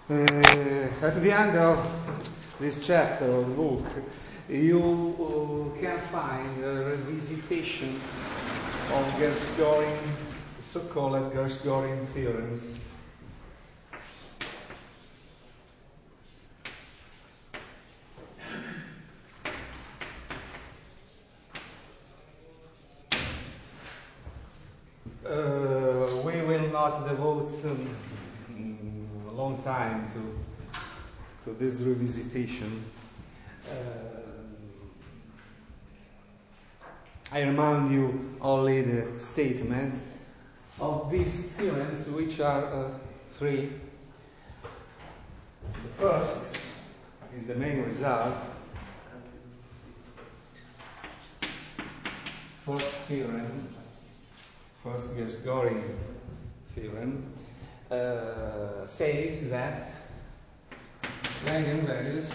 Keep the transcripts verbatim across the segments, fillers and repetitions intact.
Uh, at the end of this chapter of the book, you uh, can find a revisitation of Gershgorin, so-called Gershgorin theorems. Uh, we will not devote um, a long time to to this revisitation. Uh, I remind you only the statement of these theorems, which are uh, three. The first is the main result. First theorem, first Gershgorin theorem, uh, says that the eigenvalues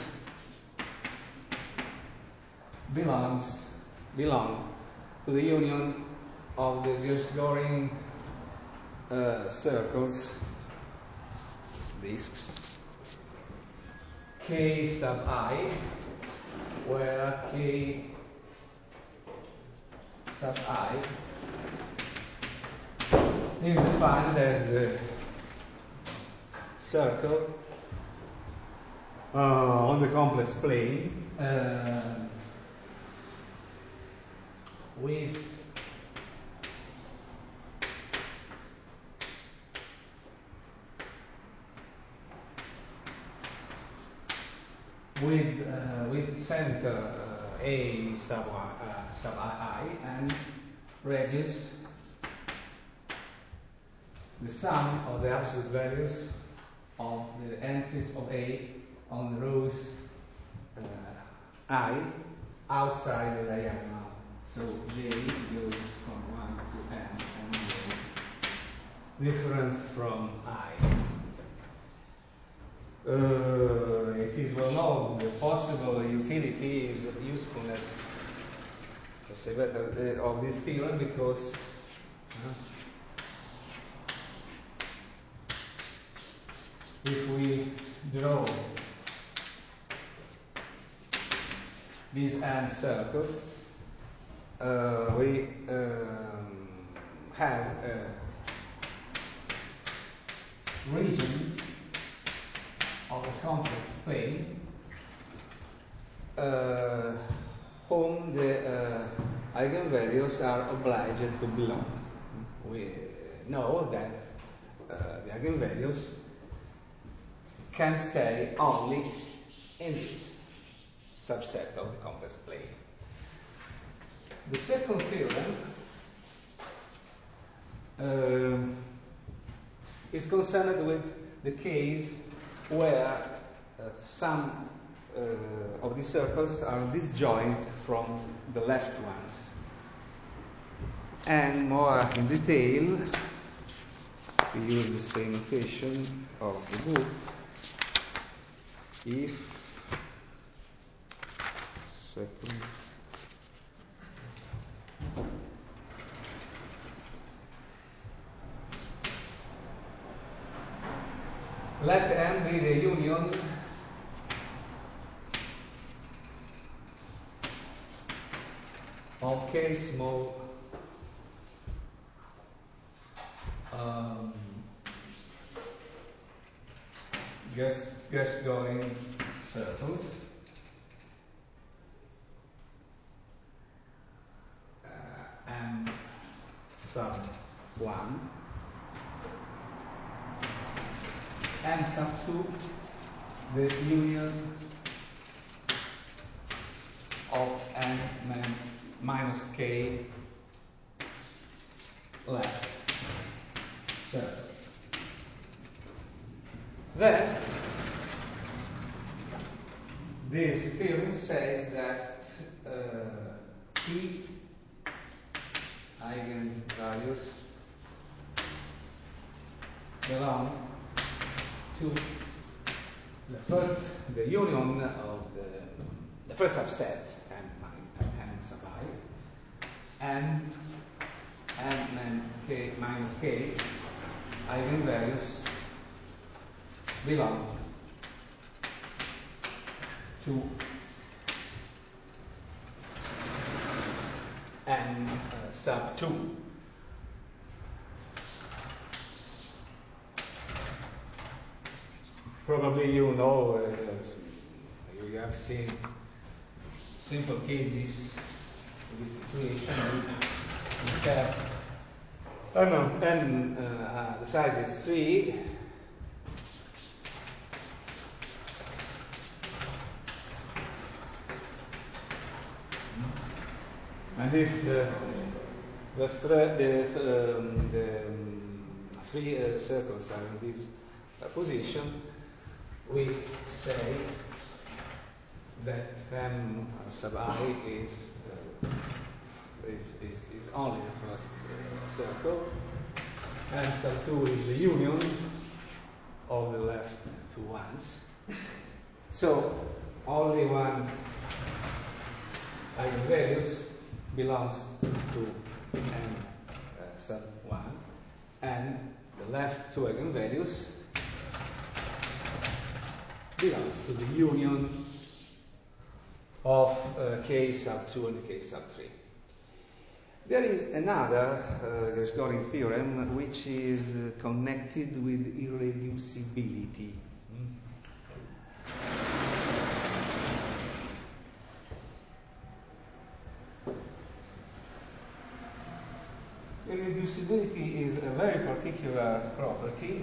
belongs belong to the union of the Gershgorin uh, circles, disks, K sub I, where K sub I is defined as the circle uh, on the complex plane uh, with with uh, with center uh, A sub uh, sub I and radius the sum of the absolute values of the entries of A on the rows uh, I outside the diagonal. So J goes from one to N and J different from I. Uh, it is well known the possible utility is usefulness, let's say better, uh, of this theorem because uh, if we draw these N circles, uh, we um, have a region of a complex plane uh, whom the uh, eigenvalues are obliged to belong. We know that uh, the eigenvalues can stay only in this subset of the complex plane. The second theorem uh, is concerned with the case where uh, some uh, of the circles are disjoint from the left ones. And more in detail, we use the same notation of the book. If second let M be the union of K small um, Gershgorin circles uh, M sub one and sub two, the union of N minus K left circles. Then this theorem says that uh, P eigenvalues belong to the first, the union of the, the first subset n, n sub I, and n and k minus k eigenvalues belong to n uh, sub two. Probably you know, uh, you have seen simple cases in this situation. We have, oh no, n, uh, the size is three. And if the the, thre the, um, the um, three uh, circles are in this uh, position, we say that m sub I is, uh, is, is, is only the first uh, circle, and sub two is the union of the left two ones. So only one eigenvalues belongs to n uh, sub one, and the left two eigenvalues belongs to the union of uh, k sub two and k sub three. There is another uh, Gauss-Goring theorem which is uh, connected with irreducibility. Mm. Irreducibility is a very particular property.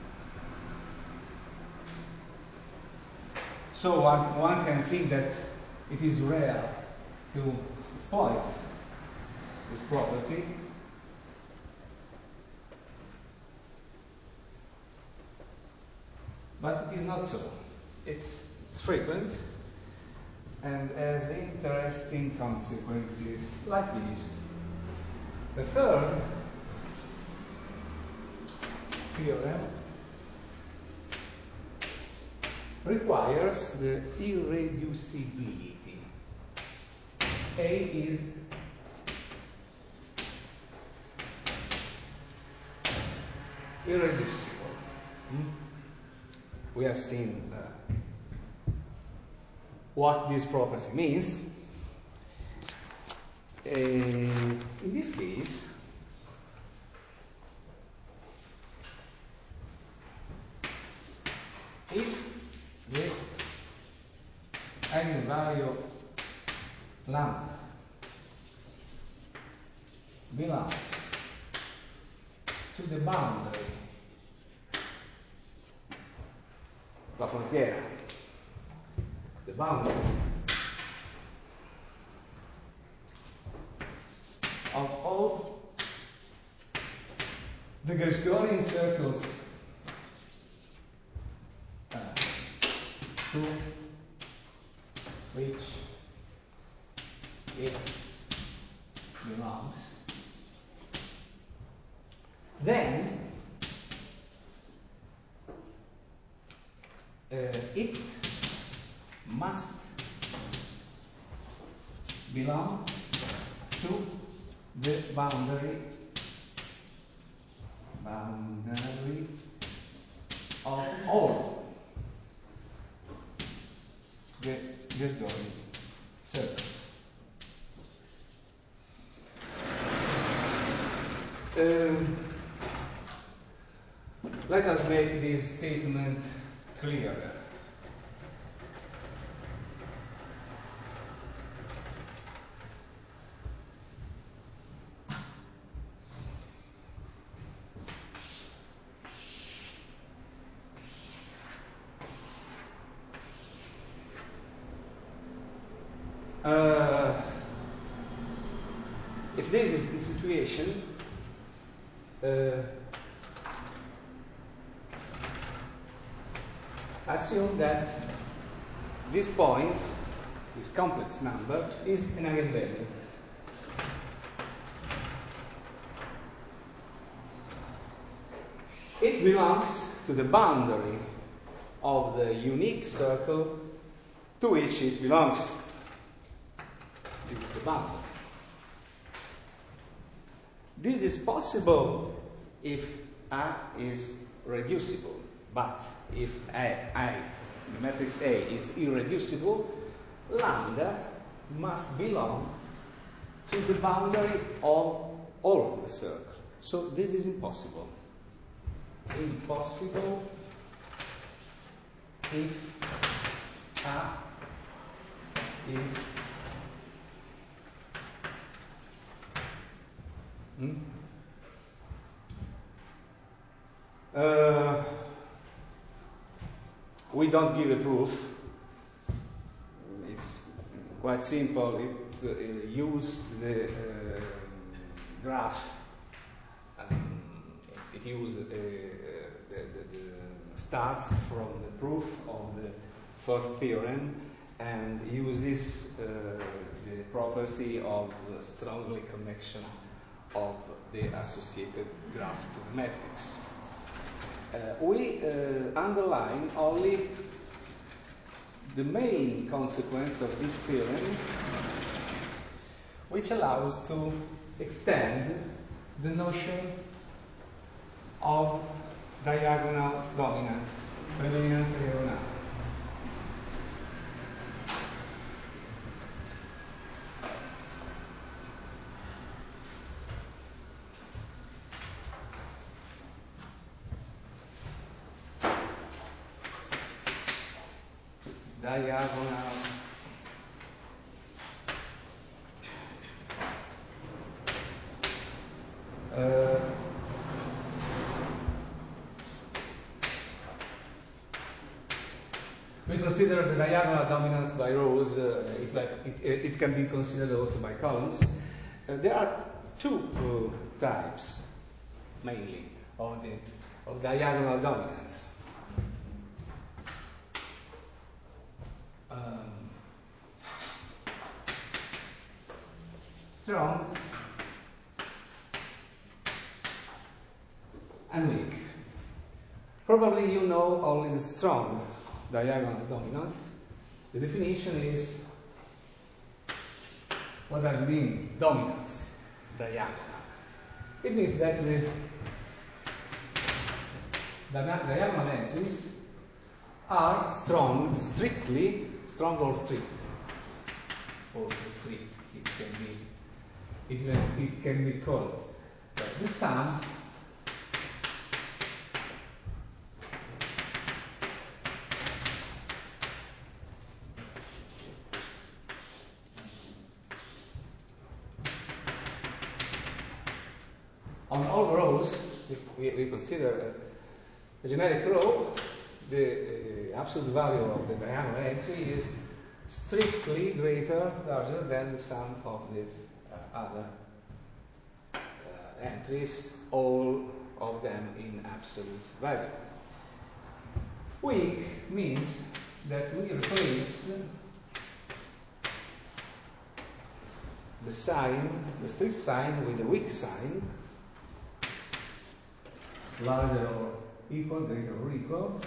So one, one can think that it is rare to exploit this property. But it is not so. It's, it's frequent and has interesting consequences like this. The third theorem requires the irreducibility. A is irreducible. Hmm? We have seen uh, what this property means. Uh, in this case, if the eigenvalue lambda belongs to the boundary, la frontiera, the boundary of all the Gauss-Goring circles uh, to which it belongs, then uh, it must belong to the boundary boundary of all the Gauss-Goring circles. Um, let us make this statement clearer. Uh, if this is the situation, uh, assume that this point, this complex number, is an eigenvalue. It belongs to the boundary of the unique circle to which it belongs. This is the boundary. This is possible if A is reducible. But if A, I, the matrix A is irreducible, lambda must belong to the boundary of all of the circle. So this is impossible. Impossible if A is hmm? uh, we don't give a proof. It's quite simple. It uh, use the uh, graph. Um, it uses uh, the, the, the starts from the proof of the first theorem and uses uh, the property of the strongly connection of the associated graph to the matrix. Uh, we uh, underline only the main consequence of this theorem, which allows to extend the notion of diagonal dominance, predominance diagonal. Diagonal uh, we consider the diagonal dominance by rows. Uh, it, like, it, it can be considered also by columns. Uh, there are two uh, types, mainly, of, the, of diagonal dominance. Um, strong and weak. Probably you know only the strong diagonal dominance. The definition is, what does it mean, dominance, diagonal? It means that the, the diagonal entries are strong, strictly, strong or strict. Also strict, it can be, it, it can be called. The sum on all rows, if we, we consider a, a generic row, the uh, absolute value of the diagonal entry is strictly greater, larger than the sum of the uh, other uh, entries, all of them in absolute value. Weak means that we replace the sign, the strict sign, with a weak sign, larger or equal, greater or equal.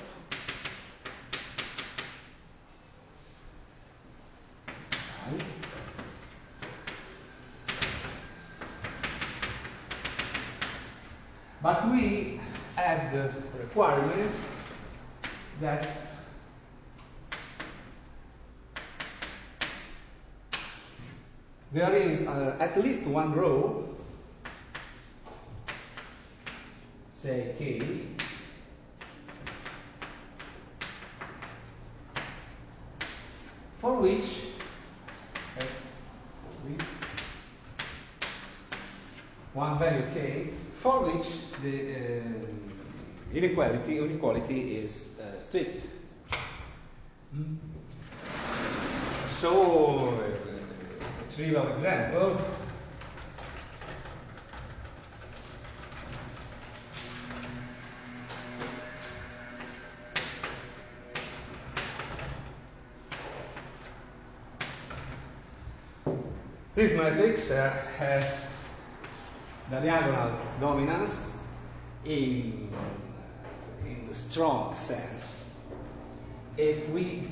But we add the requirement that there is uh, at least one row, say K, for which at least one value K, for which the uh, inequality inequality is uh, strict. Mm. So, uh, a trivial example. This matrix uh, has diagonal dominance in, uh, in the strong sense. If we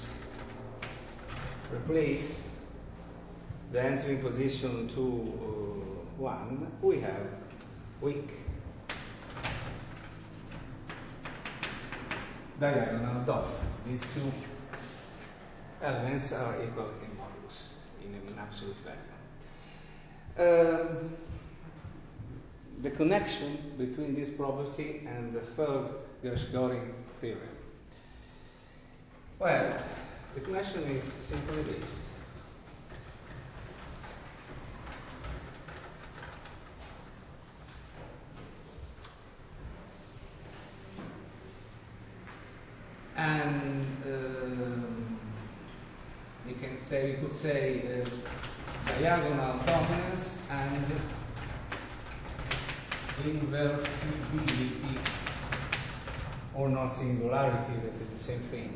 replace the entering position to uh, one, we have weak. diagonal dominance. These two elements are equal in modulus, in an absolute value. Um, the connection between this property and the third Gershgoring theorem. Well, the connection is simply this. And um, you can say, you could say uh, diagonal dominance and invertibility or non-singularity, that is the same thing.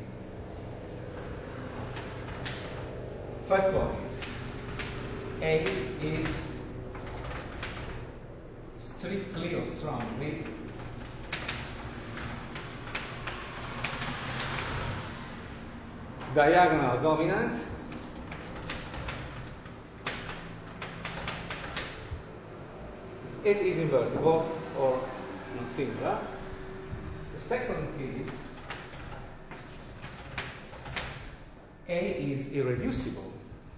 First point, A is strictly or strongly diagonal dominant it is invertible or non-singular. The second case, A is irreducible.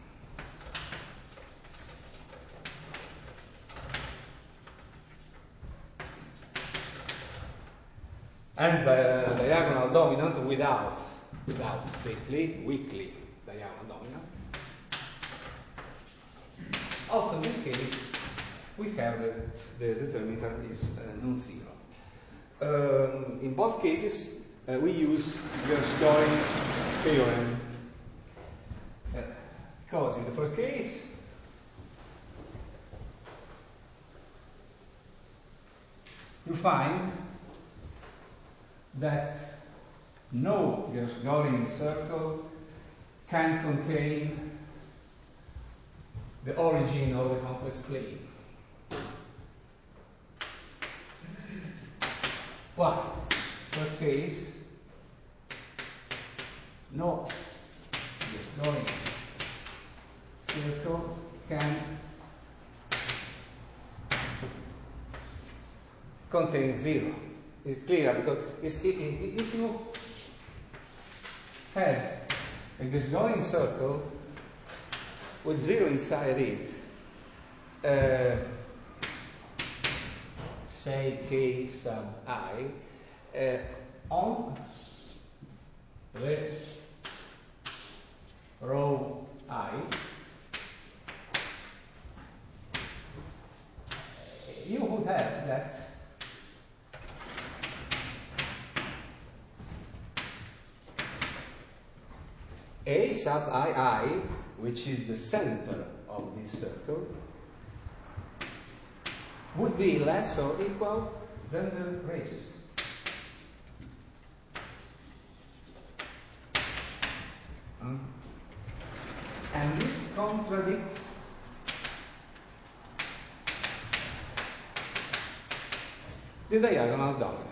And uh, diagonal dominant without, without strictly, weakly diagonal dominant. Also in this case, we have that the determinant is uh, non-zero. Um, in both cases, uh, we use Gershgoring theorem. Uh, because in the first case, you find that no Gershgoring circle can contain the origin of the complex plane. But, first case, no Gershgoring circle can contain zero. It's clear because it's, it, it, if you had a Gershgoring circle with zero inside it, uh, say K sub I, uh, on the row I, you would have that A sub I I, which is the center of this circle, would be less or equal than the radius. Hmm? And this contradicts the diagonal dominance.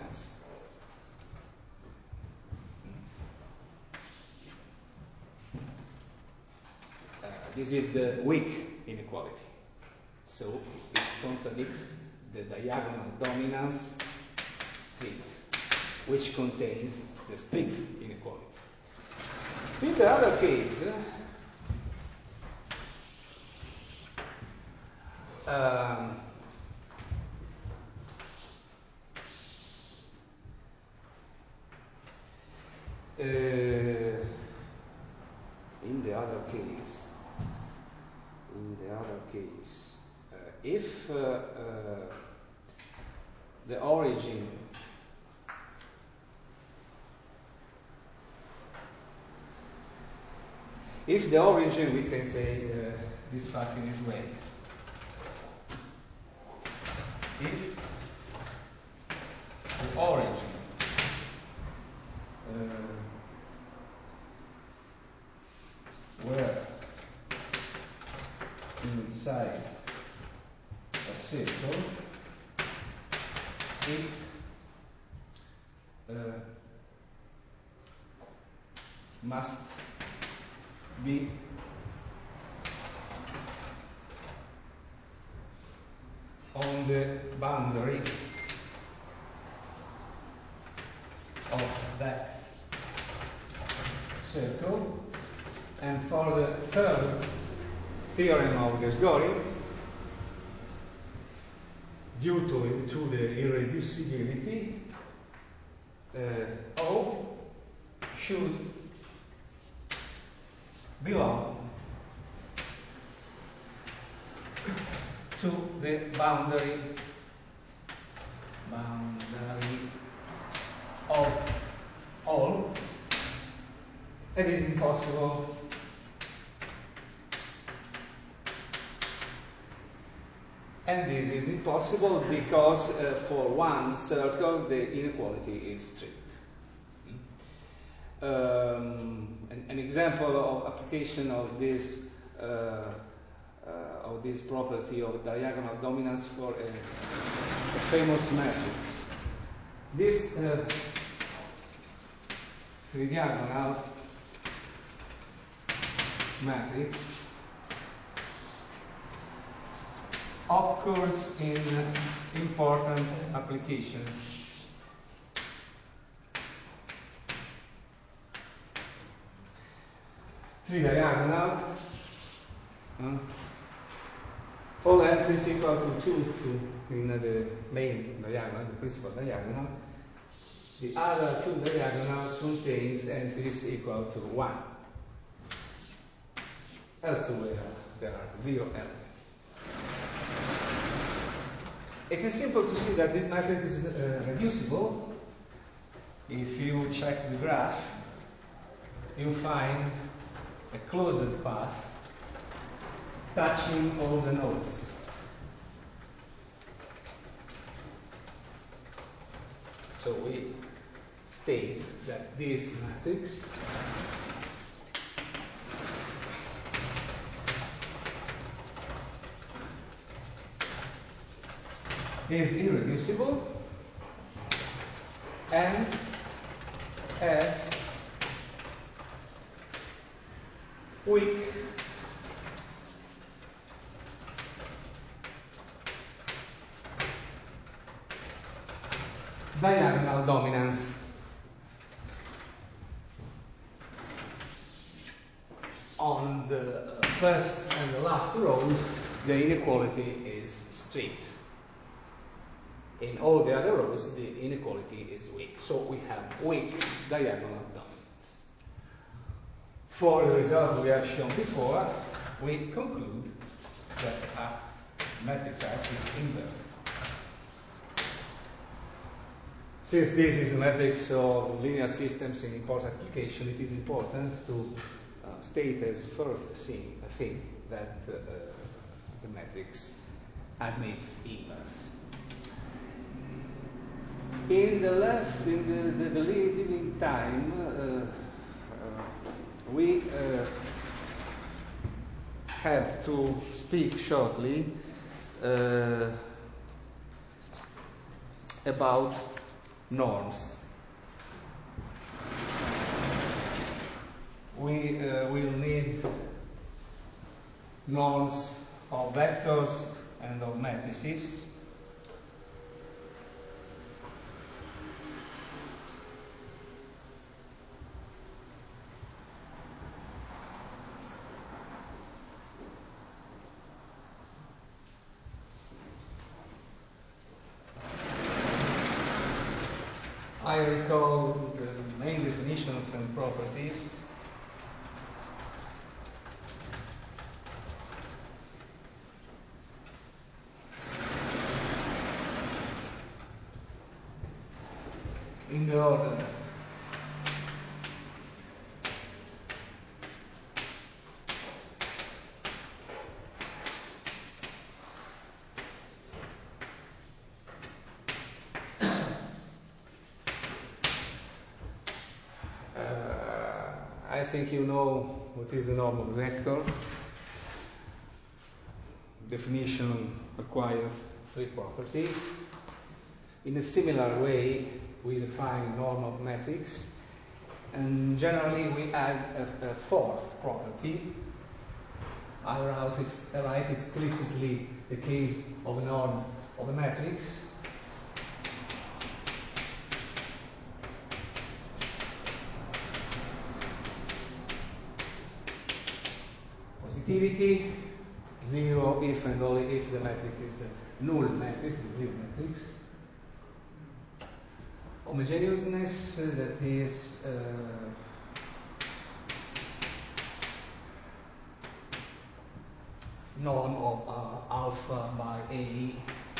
Uh, this is the weak inequality. So it contradicts the diagonal dominance strict, which contains the strict inequality. In the other case, um, uh, in the other case, in the other case, uh, if uh, uh, the origin if the origin, we can say uh, this fact in this way. If the origin uh, were inside a circle, it uh, must be on the boundary of that circle. And for the third theorem of Gasgori, due to, to the irreducibility, uh, O should belong to the boundary boundary of all. It is impossible and this is impossible because uh, for one circle the inequality is strict. Um, an, an example of application of this uh, uh, of this property of diagonal dominance for a, a famous matrix. This uh, tridiagonal matrix occurs in uh, important applications. Tridiagonal, uh, all entries equal to two to in the main diagonal, the principal diagonal. The other two diagonal contains entries equal to one. Elsewhere there are zero elements. It is simple to see that this matrix is uh, reducible. If you check the graph, you find a closed path touching all the nodes. So we state that this matrix is irreducible and has weak diagonal dominance. On the first and the last rows, the inequality is strict. In all the other rows, the inequality is weak. So we have weak diagonal dominance. For the result we have shown before, we conclude that a matrix F is invertible. Since this is a matrix of linear systems in important application, it is important to uh, state as first thing, a thing that uh, the matrix admits inverse. In the left, in the, the, the living time, uh, uh, we uh, have to speak shortly uh, about norms. We uh, will need norms of vectors and of matrices. I recall the main definitions and properties. In the order. I think you know what is the norm of a vector. Definition requires three properties. In a similar way, we define norm of matrix, and generally we add a, a fourth property. I write, ex I write explicitly the case of a norm of a matrix. commutativity, zero if and only if the metric is the null matrix, the zero matrix. Homogeneousness, uh, that is uh, norm of uh, alpha by A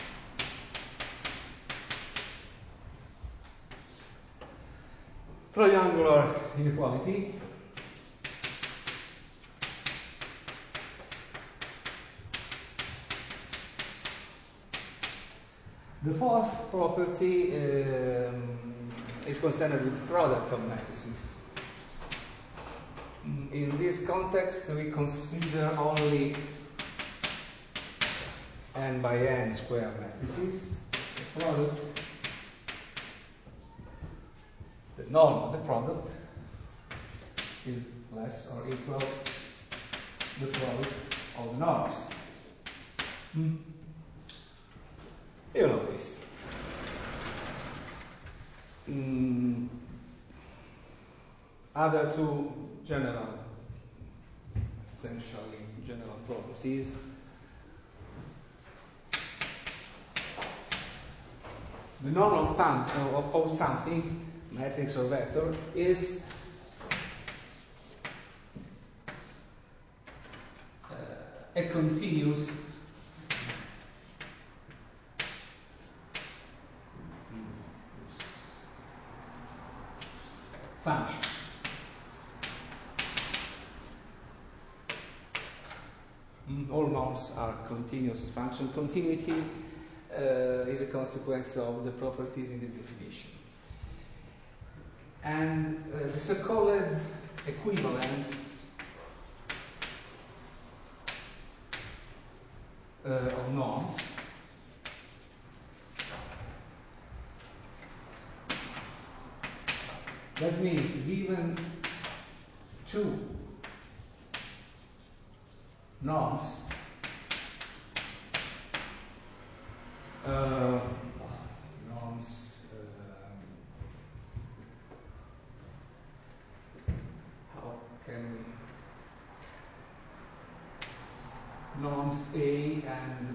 triangular inequality. The fourth property um, is concerned with the product of matrices. In this context, we consider only n by n square matrices. The product, the norm of the product, is less or equal to the product of the norms. Hmm. You know this. Mm. Other two general, essentially general properties. The norm of, of, of something, matrix or vector, is uh, a continuous function. All norms are continuous function. Continuity uh, is a consequence of the properties in the definition. And uh, the so-called equivalence uh, of norms that means given two norms uh, norms uh, how can we norms A and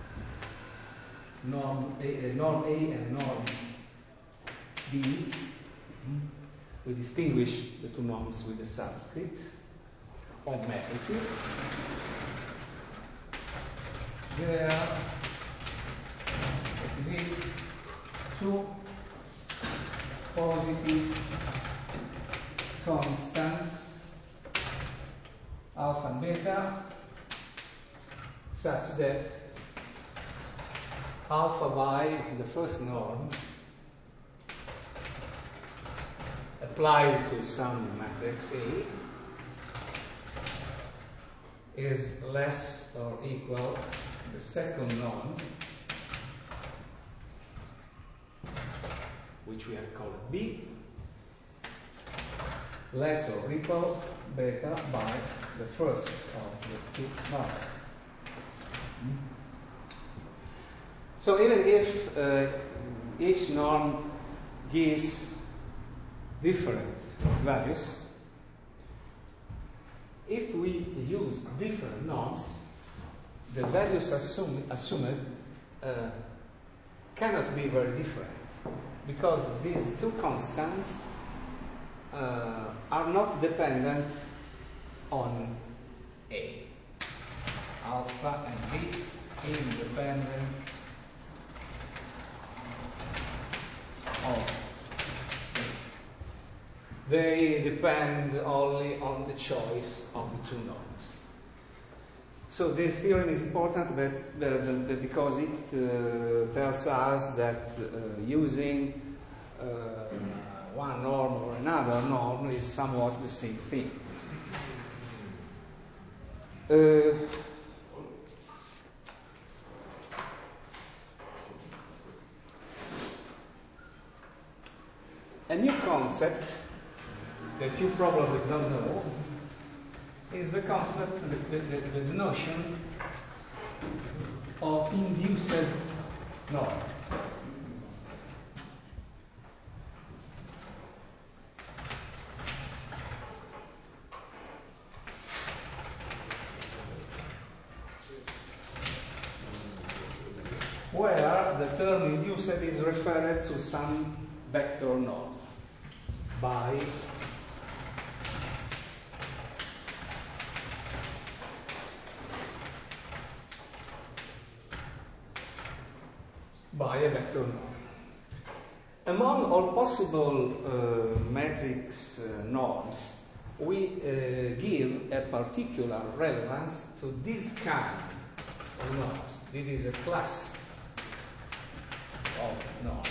norm A, uh, norm A and norm B. We distinguish the two norms with the subscript of matrices. There exist two positive constants, alpha and beta, such that alpha by the first norm applied to some matrix A is less or equal to the second norm, which we have called B, less or equal beta by the first of the two norms. So even if uh, each norm gives different values, if we use different norms, the values assume, assumed uh, cannot be very different, because these two constants uh, are not dependent on A. Alpha and B independent of A. They depend only on the choice of the two norms. So this theorem is important but, but, but because it uh, tells us that uh, using uh, one norm or another norm is somewhat the same thing. Uh, a new concept that you probably don't know is the concept, the, the, the, the notion of induced norm. where the term induced is referred to some vector norm by by a vector norm. Among all possible uh, matrix uh, norms, we uh, give a particular relevance to this kind of norms. This is a class of norms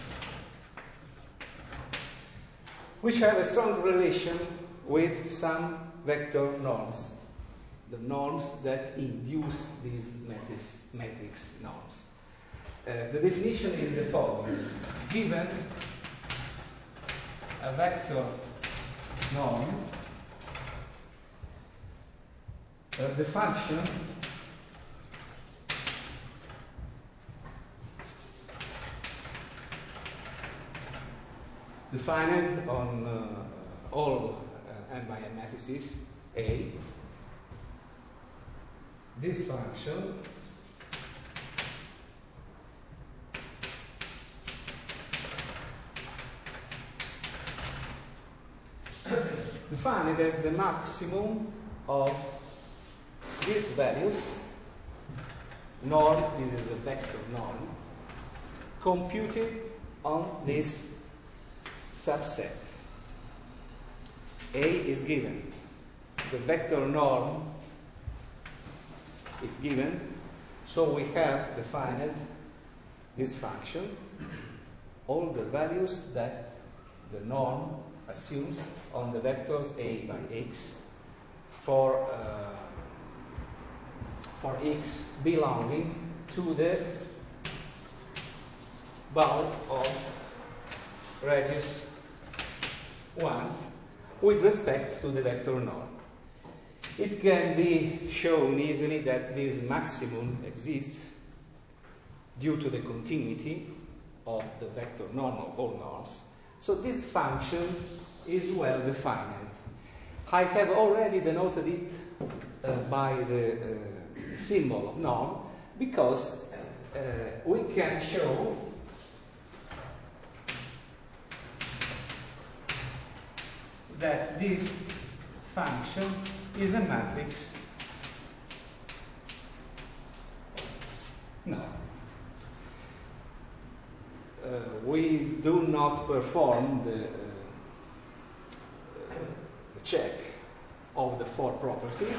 which have a strong relation with some vector norms, the norms that induce these matrix, matrix norms. Uh, the definition is the following. Given a vector norm, uh, the function defined on uh, all uh, n by n matrices A, this function defined as the maximum of these values, norm, this is a vector norm, computed on this subset. A is given, the vector norm is given, so we have defined this function, all the values that the norm assumes on the vectors A by X for uh, for X belonging to the bulk of radius one with respect to the vector norm. It can be shown easily that this maximum exists due to the continuity of the vector norm of all norms. So this function is well defined. I have already denoted it uh, by the uh, symbol of norm because uh, we can show that this function is a matrix norm. Uh, we do not perform the, uh, the check of the four properties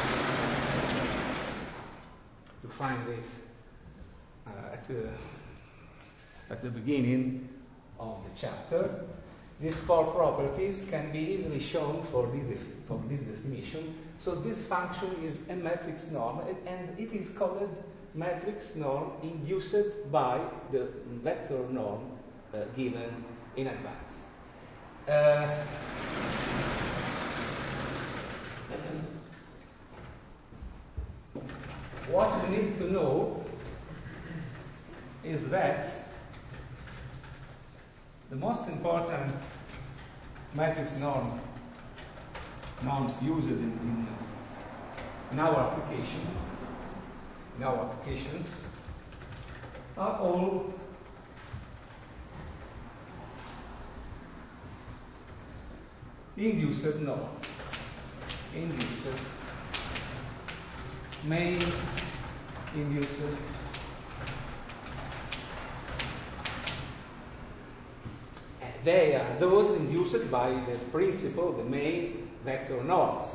to find it uh, at, the, at the beginning of the chapter. These four properties can be easily shown for this, for this definition. So this function is a matrix norm, and it is called matrix norm induced by the vector norm uh, given in advance. Uh, what we need to know is that the most important matrix norm norms used in, in, in our application in our applications are all induced norm. Induced, main induced, and they are those induced by the principle, the main vector norms.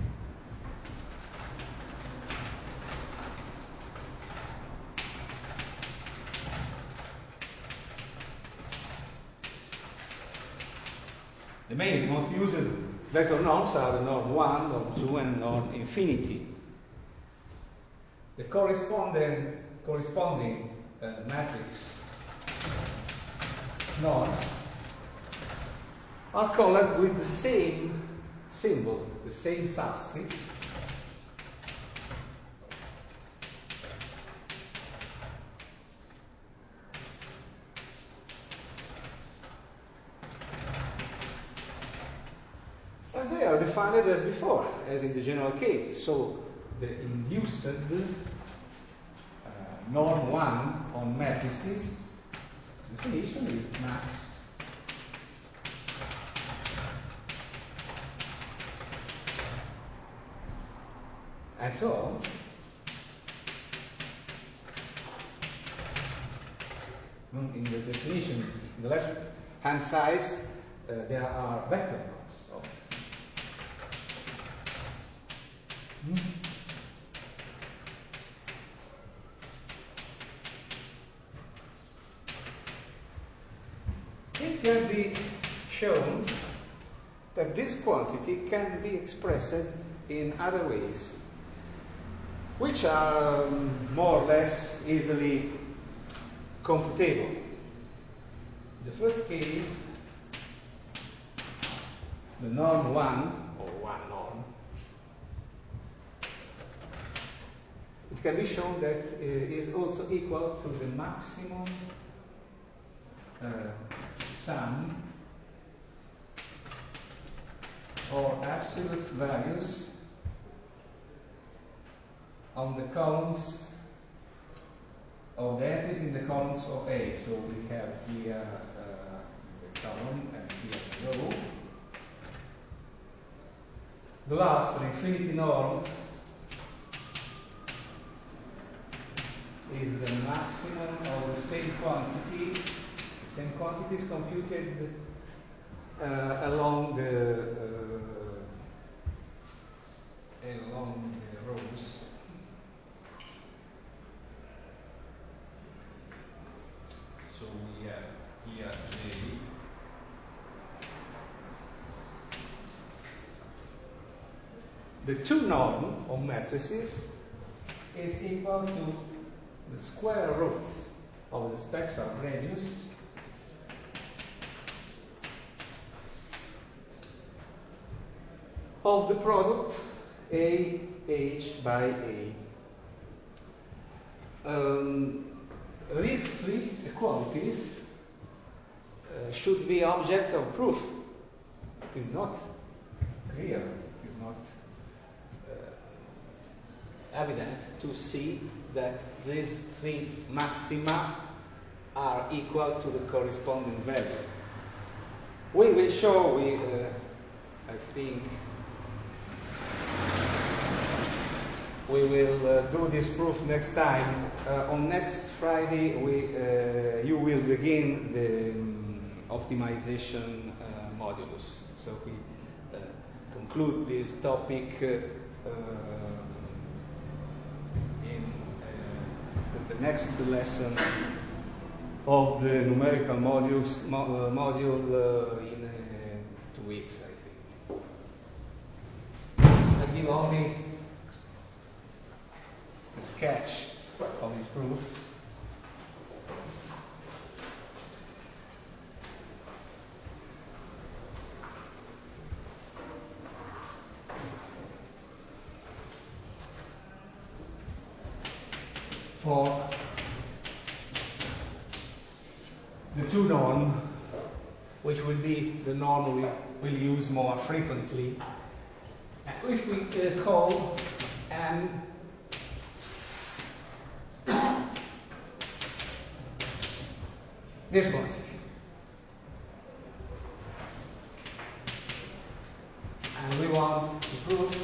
The main, most used vector norms are the norm one, norm two, and norm infinity. The corresponding, corresponding uh, matrix norms are colored with the same symbol, the same subscript, and they are defined as before, as in the general case. So the induced uh, norm one on matrices, definition is max and so on. In the definition, in the left hand side, uh, there are vector norms. Hmm. It can be shown that this quantity can be expressed in other ways, which are um, more or less easily computable. The first case, the norm one, or one norm, it can be shown that uh, is also equal to the maximum uh, sum or absolute values on the columns of the entries in the columns of A. So we have here uh, the column and here the row. The last, the infinity norm, is the maximum of the same quantity. The same quantity is computed uh, along the uh, along the rows. So we have here J. The two norm of matrices is equal to the square root of the spectral radius of the product A H by A. Um, these three equalities uh, should be object of proof. It is not clear, it is not uh, evident to see that these three maxima are equal to the corresponding value. We will show, we, uh, I think, we will uh, do this proof next time. Uh, on next Friday, we, uh, you will begin the um, optimization uh, modulus. So we uh, conclude this topic uh, uh, in uh, the next lesson of the numerical modules, mo uh, module uh, in uh, two weeks, I think. I give only a sketch of this proof. For the two norm, which will be the norm we will use more frequently, if we uh, call n this quantity, and we want to prove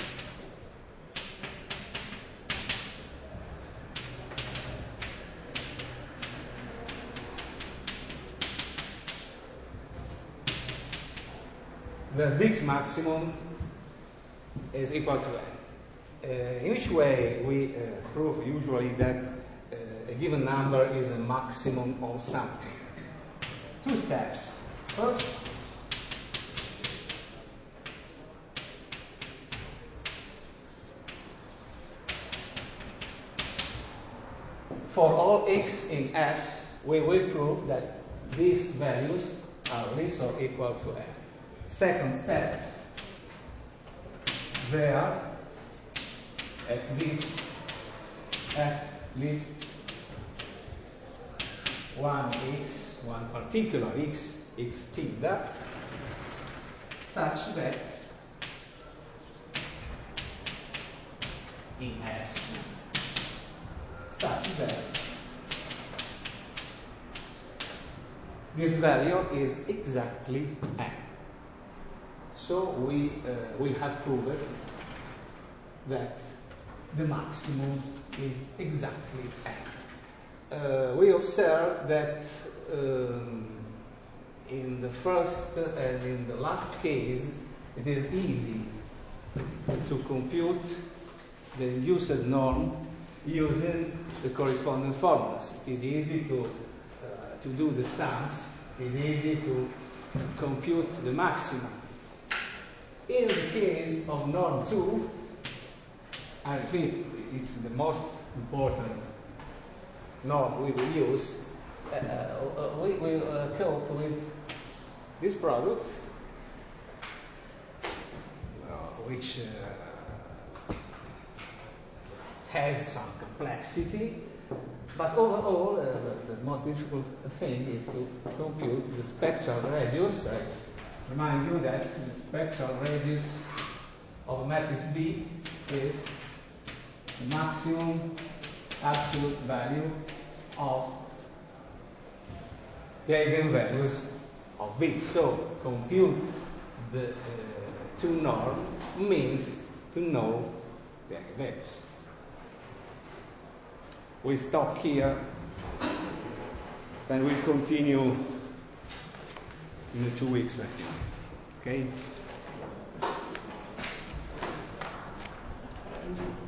that this maximum is equal to n. Uh, in which way we uh, prove usually that uh, a given number is a maximum of something? Two steps. First, for all x in S, we will prove that these values are less or equal to n. Second step, there exists at least one x, one particular x, x tilde, such that in S such that this value is exactly n. So we uh, will have proved that the maximum is exactly n. Uh, we observe that um, in the first and in the last case, it is easy to compute the induced norm using the corresponding formulas. It is easy to, uh, to do the sums. It is easy to compute the maximum. In the case of norm two, I think it's the most important norm we will use. Uh, uh, we will uh, cope with this product, uh, which uh, has some complexity, but overall, uh, the, the most difficult thing is to compute the spectral radius. I remind you that the spectral radius of a matrix B is the maximum absolute value of the eigenvalues of B. So compute the uh, two norm means to know the eigenvalues. We stop here and we'll continue in two weeks, I think. Okay?